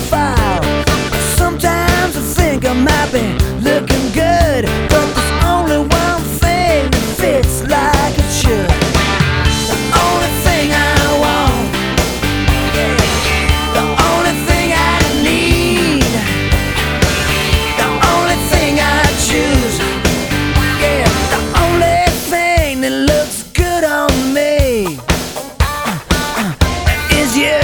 profile. Sometimes I think I might be looking good, but there's only one thing that fits like it should. The only thing I want, the only thing I need, the only thing I choose, yeah, the only thing that looks good on me is you.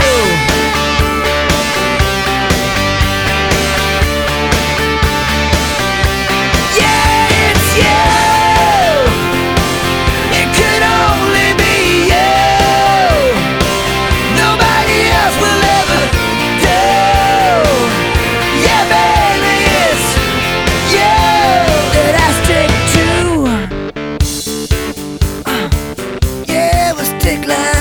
Like